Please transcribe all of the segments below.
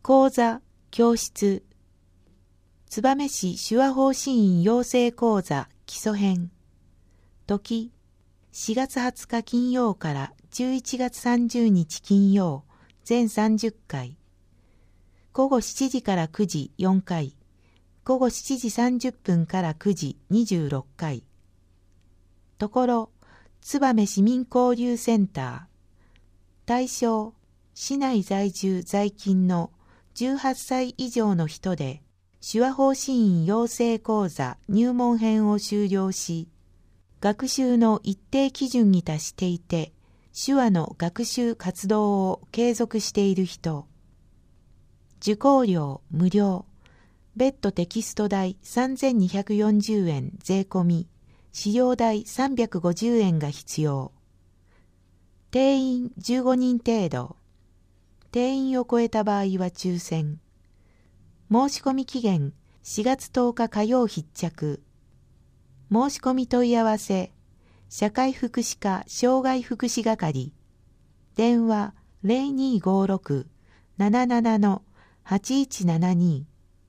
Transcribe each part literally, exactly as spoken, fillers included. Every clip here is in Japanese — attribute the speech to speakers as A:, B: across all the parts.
A: 講座、教室。燕市手話法師院養成講座基礎編。時、しがつはつか金曜からじゅういちがつさんじゅうにち金曜、全さんじゅっかい。午後しちじからくじよんかい。午後しちじさんじゅっぷんからくじにじゅうろっかい。ところ、燕市民交流センター。対象、市内在住在勤のじゅうはっさい以上の人で、手話法師院養成講座入門編を修了し、学習の一定基準に達していて、手話の学習活動を継続している人。受講料無料。別途テキスト代さんぜんにひゃくよんじゅうえん税込み、使用代さんびゃくごじゅうえんが必要。定員じゅうごにん程度。定員を超えた場合は抽選。申し込み期限しがつとおか火曜必着。申し込み問い合わせ、社会福祉課障害福祉係。電話 ゼロにーごーろく なななな はちいちななに。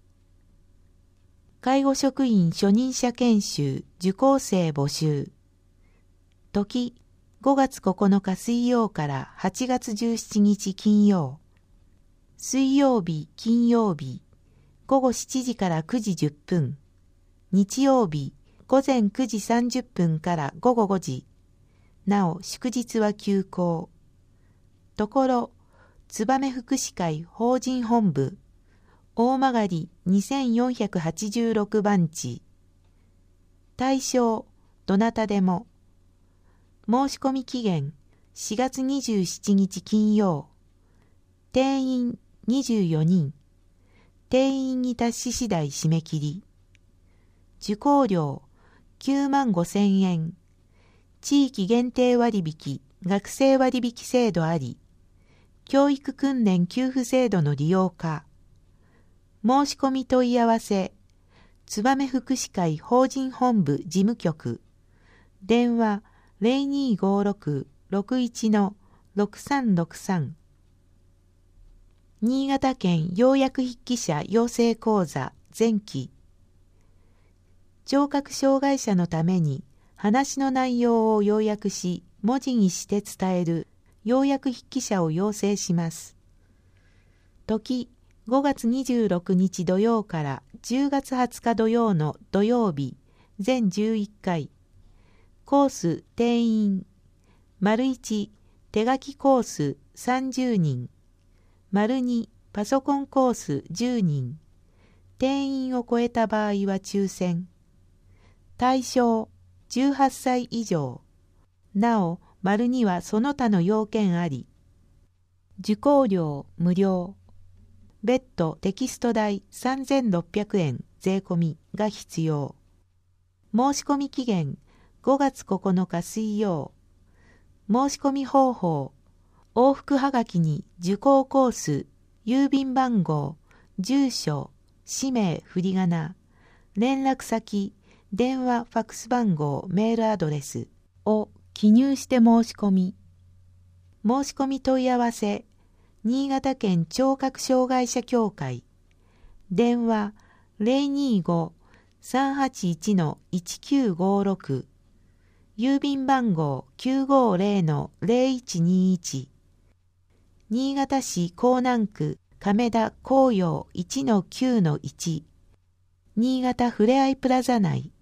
A: 介護職員初任者研修受講生募集。時、ごがつここのか水曜からはちがつじゅうしちにち金曜。水曜日、金曜日、ごごしちじからくじじゅっぷん。日曜日、ごぜんくじさんじゅっぷんからごごごじ。なお、祝日は休校。ところ、燕福祉会法人本部、大曲にせんよんひゃくはちじゅうろくばんち。対象、どなたでも。申し込み期限、しがつにじゅうしちにち金曜。定員にじゅうよにん。定員に達し次第締め切り。受講料きゅうまんごせんえん。地域限定割引、学生割引制度あり。教育訓練給付制度の利用可。申し込み問い合わせ、燕福祉会法人本部事務局。電話ゼロにーごーろく ろくいち ろくさんろくさん。新潟県要約筆記者養成講座前期。聴覚障害者のために話の内容を要約し文字にして伝える要約筆記者を養成します。時、ごがつにじゅうろくにち土曜からじゅうがつはつか土曜の土曜日、全じゅういっかい。コース定員、丸いち、手書きコースさんじゅうにん、丸に、パソコンコースじゅうにん、定員を超えた場合は抽選。対象、じゅうはっさい以上。なお、丸にはその他の要件あり。受講料無料。別途テキスト代さんぜんろっぴゃくえん税込みが必要。申し込み期限ごがつここのか水曜。申し込み方法、往復はがきに受講コース、郵便番号、住所、氏名振り仮名、連絡先、電話ファックス番号、メールアドレスを記入して申し込み。申し込み問い合わせ、新潟県聴覚障害者協会。電話ゼロにーご さんはちいち いちきゅうごろく。郵便番号 きゅうごゼロ ゼロいちにいち。新潟市江南区亀田紅葉 いちのきゅうのいち。新潟ふれあいプラザ内。